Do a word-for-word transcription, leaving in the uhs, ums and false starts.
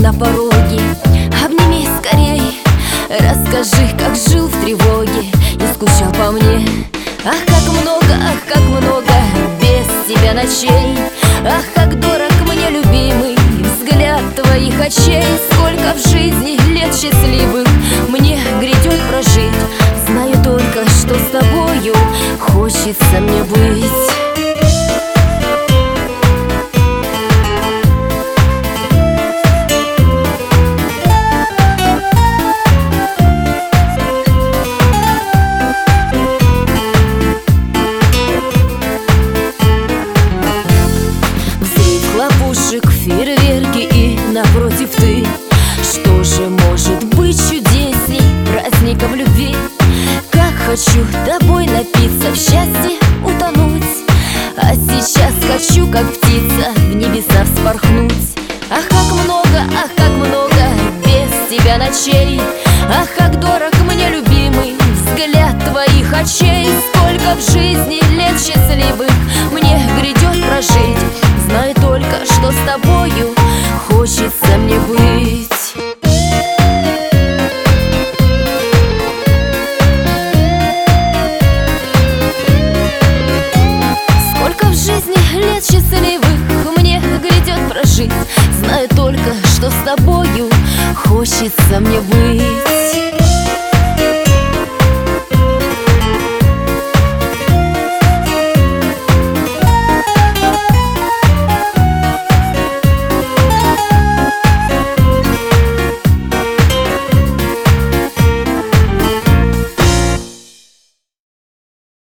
на пороге. Обними скорей, расскажи, как жил в тревоге и скучал по мне. Ах, как много, ах, как много без тебя ночей. Ах, как дорог мне, любимый, взгляд твоих очей. Сколько в жизни лет счастливых мне грядет прожить. Знаю только, что с тобою хочется мне быть. Хлопушек, фейерверки и напротив ты. Что же может быть чудесней праздника в любви? Как хочу тобой напиться, в счастье утонуть. А сейчас хочу, как птица, в небеса вспорхнуть. Ах, как много, ах, как много без тебя ночей. Ах, как дорог мне, любимый, взгляд твоих очей. Сколько в жизни лет счастливых мне грядет прожить. Знаю только, что с тобою хочется мне быть. Сколько в жизни лет счастливых мне грядет прожить. Знаю только, что с тобою хочется мне быть.